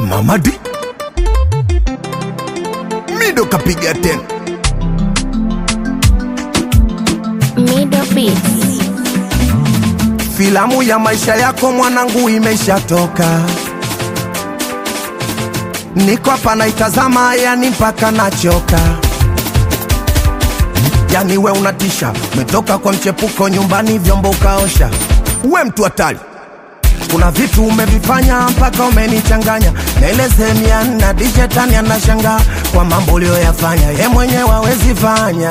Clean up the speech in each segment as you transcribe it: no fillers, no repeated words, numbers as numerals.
Mama D Mido kapiga tena Mido Beats. Filamu ya maisha yako mwanangu imeshatoka, niko hapa naitazama yani mpaka nachoka. Yani we unatisha, umetoka kwa mchepuko nyumbani vyombo ukaosha. We mtu hatari, kuna vitu umevifanya mpaka umenichanganya. Naeleze miana dijetani anashanga kwa mambo ulioyafanya, ye mwenyewe hawezi fanya.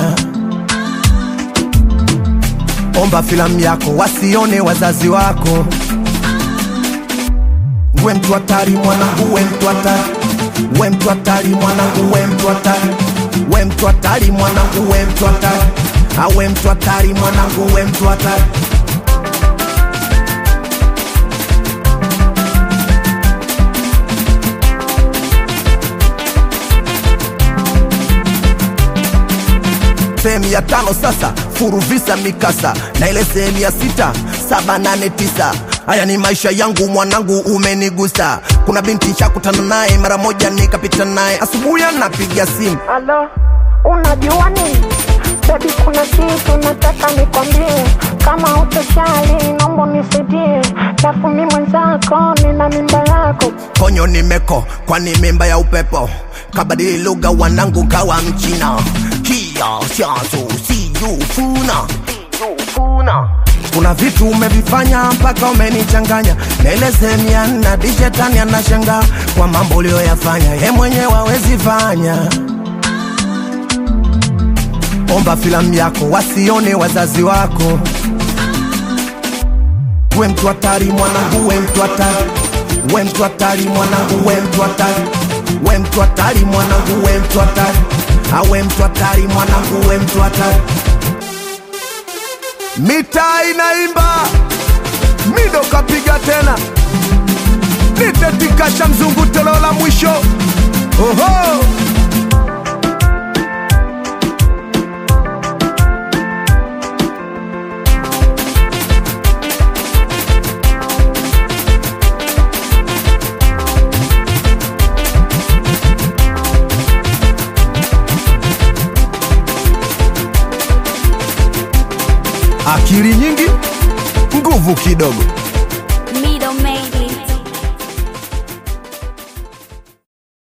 Omba filamu yako wasione wazazi wako. We mtu hatari mwanangu, we mtu hatari. We mtu hatari mwanangu, we mtu hatari. We mtu hatari mwanangu, we mtu hatari. We mtu hatari mwanangu, we mtu hatari. Sehemu ya 5 sasa, furu visa mikasa. Na ile sehemu ya 6, 7, 8, 9. Haya ni maisha yangu mwanangu, umenigusa. Kuna binti shakutana naye mara moja nikapita naye. Asubuhi anapiga simu, alo, unajua nini? Baby, kuna kitu nataka nikwambie. Kama utachali naomba nisaidie. Lafu mimi mwenzako nina mimba yako. konyo nimeko kwani mimba ya upepo. Kabadili lugha wanangu kawa mchina. Kia siazo si yufuna. Kuna vitu umevifanya mpaka umenichanganya. Naeleze miana dijetani anashanga kwa mambo ulioyafanya, ye mwenyewe hawezi fanya. Omba filamu yako wasione wazazi wako. We mtu hatari mwanangu, we mtu hatari. We mtu hatari mwanangu, we mtu hatari. We mtu hatari mwanangu, we mtu hatari. We mtu hatari mwanangu, we mtu hatari. Mitaa inaimba, Mido kapiga tena. Nitetikasha mzungu telo la mwisho. Oho! Akili nyingi, nguvu kidogo.